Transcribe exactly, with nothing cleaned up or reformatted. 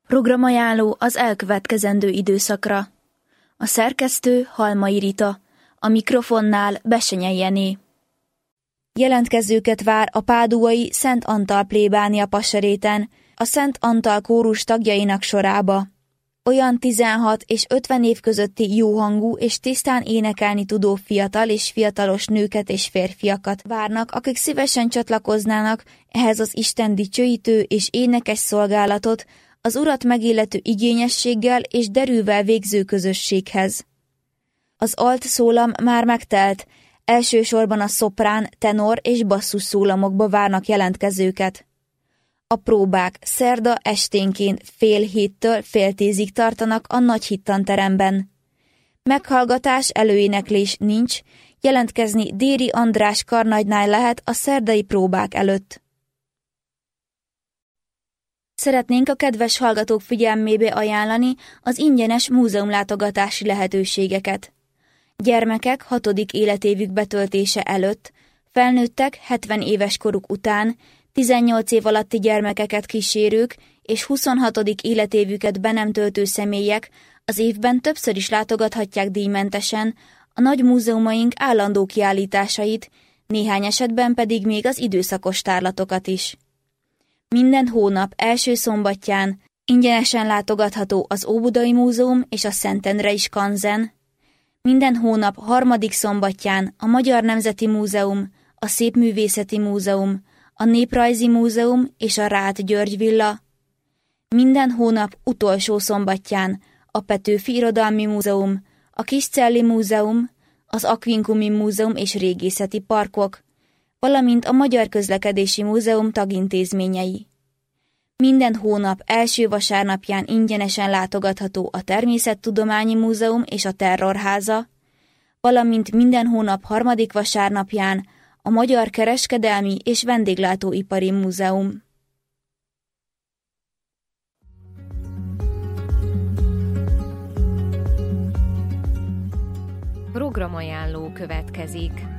Programajánló az elkövetkezendő időszakra. A szerkesztő Halmai Rita, a mikrofonnál Besenyei Jenő. Jelentkezőket vár a páduai Szent Antal plébánia Passeréten, a Szent Antal kórus tagjainak sorába. Olyan tizenhat és ötven év közötti jóhangú és tisztán énekelni tudó fiatal és fiatalos nőket és férfiakat várnak, akik szívesen csatlakoznának ehhez az Isten dicsőítő és énekes szolgálatot, az Urat megillető igényességgel és derűvel végző közösséghez. Az alt szólam már megtelt, elsősorban a szoprán, tenor és basszus szólamokba várnak jelentkezőket. A próbák szerda esténként fél héttől fél tízig tartanak a nagy hittanteremben. Meghallgatás, előéneklés nincs, jelentkezni Déri András karnagynál lehet a szerdai próbák előtt. Szeretnénk a kedves hallgatók figyelmébe ajánlani az ingyenes múzeumlátogatási lehetőségeket. Gyermekek hatodik életévük betöltése előtt, felnőttek hetven éves koruk után, tizennyolc év alatti gyermekeket kísérők és huszonhatodik életévüket be nem töltő személyek az évben többször is látogathatják díjmentesen a nagy múzeumaink állandó kiállításait, néhány esetben pedig még az időszakos tárlatokat is. Minden hónap első szombatján ingyenesen látogatható az Óbudai Múzeum és a Szentendrei Skanzen, minden hónap harmadik szombatján a Magyar Nemzeti Múzeum, a Szépművészeti Múzeum, a Néprajzi Múzeum és a Ráth György Villa, minden hónap utolsó szombatján a Petőfi Irodalmi Múzeum, a Kiscelli Múzeum, az Aquincumi Múzeum és Régészeti Parkok, valamint a Magyar Közlekedési Múzeum tagintézményei. Minden hónap első vasárnapján ingyenesen látogatható a Természettudományi Múzeum és a Terrorháza, valamint minden hónap harmadik vasárnapján a Magyar Kereskedelmi és Vendéglátóipari Múzeum. Programajánló következik.